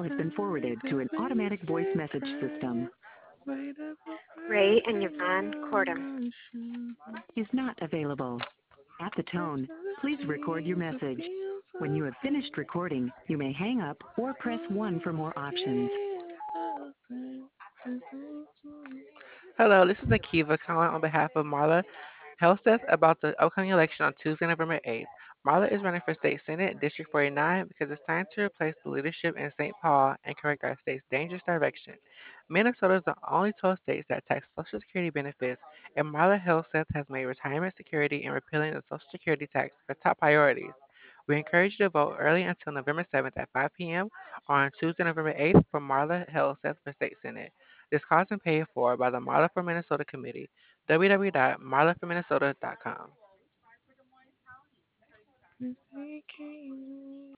has been forwarded to an automatic voice message system. Ray and Yvonne Cordum. Is not available. At the tone, please record your message. When you have finished recording, you may hang up or press 1 for more options. Hello, this is Akiva calling on behalf of Marla Helseth about the upcoming election on Tuesday, November 8th. Marla is running for State Senate, District 49, because it's time to replace the leadership in St. Paul and correct our state's dangerous direction. Minnesota is the only 12 states that tax Social Security benefits, and Marla Helseth has made retirement security and repealing the Social Security tax her top priorities. We encourage you to vote early until November 7th at 5 p.m. or on Tuesday, November 8th for Marla Helseth for State Senate. This cause is paid for by the Marla for Minnesota Committee, www.marlaforminnesota.com.